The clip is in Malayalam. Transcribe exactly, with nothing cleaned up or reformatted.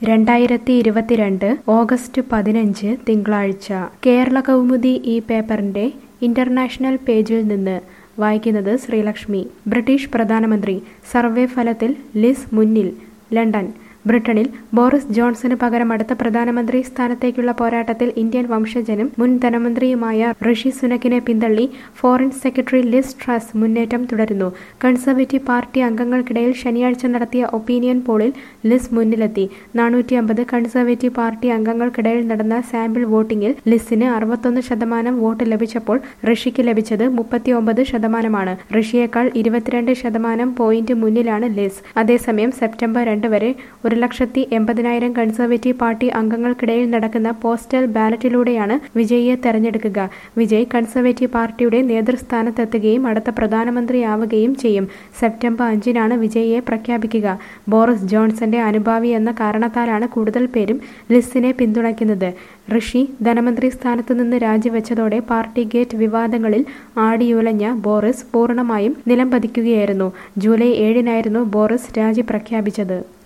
രണ്ടായിരത്തി ഇരുപത്തിരണ്ട് ഓഗസ്റ്റ് പതിനഞ്ച് തിങ്കളാഴ്ച കേരള കൗമുദി ഈ പേപ്പറിന്റെ ഇന്റർനാഷണൽ പേജിൽ നിന്ന് വായിക്കുന്നത് ശ്രീലക്ഷ്മി. ബ്രിട്ടീഷ് പ്രധാനമന്ത്രി സർവേ ഫലത്തിൽ ലിസ് മുന്നിൽ. ലണ്ടൻ. ബ്രിട്ടനിൽ ബോറിസ് ജോൺസന് പകരം അടുത്ത പ്രധാനമന്ത്രി സ്ഥാനത്തേക്കുള്ള പോരാട്ടത്തിൽ ഇന്ത്യൻ വംശജനും മുൻ ധനമന്ത്രിയുമായ ഋഷി സുനക്കിനെ പിന്തള്ളി ഫോറിൻ സെക്രട്ടറി ലിസ് ട്രസ് മുന്നേറ്റം തുടരുന്നു. കൺസർവേറ്റീവ് പാർട്ടി അംഗങ്ങൾക്കിടയിൽ ശനിയാഴ്ച നടത്തിയ ഒപ്പീനിയൻ പോളിൽ ലിസ് മുന്നിലെത്തി. നാനൂറ്റി അമ്പത് കൺസർവേറ്റീവ് പാർട്ടി അംഗങ്ങൾക്കിടയിൽ നടന്ന സാമ്പിൾ വോട്ടിംഗിൽ ലിസിന് അറുപത്തൊന്ന് ശതമാനം വോട്ട് ലഭിച്ചപ്പോൾ ഋഷിക്ക് ലഭിച്ചത് മുപ്പത്തിയൊമ്പത് ശതമാനമാണ്. ഋഷിയേക്കാൾ ഇരുപത്തിരണ്ട് ശതമാനം പോയിന്റ് മുന്നിലാണ് ലിസ്. അതേസമയം സെപ്റ്റംബർ രണ്ട് വരെ ഒരു ലക്ഷത്തി എൺപതിനായിരം കൺസർവേറ്റീവ് പാർട്ടി അംഗങ്ങൾക്കിടയിൽ നടക്കുന്ന പോസ്റ്റൽ ബാലറ്റിലൂടെയാണ് വിജയിയെ തെരഞ്ഞെടുക്കുക. വിജയ് കൺസർവേറ്റീവ് പാർട്ടിയുടെ നേതൃസ്ഥാനത്തെത്തുകയും അടുത്ത പ്രധാനമന്ത്രിയാവുകയും ചെയ്യും. സെപ്റ്റംബർ അഞ്ചിനാണ് വിജയിയെ പ്രഖ്യാപിക്കുക. ബോറിസ് ജോൺസന്റെ അനുഭാവി എന്ന കാരണത്താലാണ് കൂടുതൽ പേരും ലിസിനെ പിന്തുണയ്ക്കുന്നത്. ഋഷി ധനമന്ത്രി സ്ഥാനത്തു നിന്ന് രാജിവെച്ചതോടെ പാർട്ടി ഗേറ്റ് വിവാദങ്ങളിൽ ആടിയുലഞ്ഞ ബോറിസ് പൂർണ്ണമായും നിലംപതിക്കുകയായിരുന്നു. ജൂലൈ ഏഴിനായിരുന്നു ബോറിസ് രാജി പ്രഖ്യാപിച്ചത്.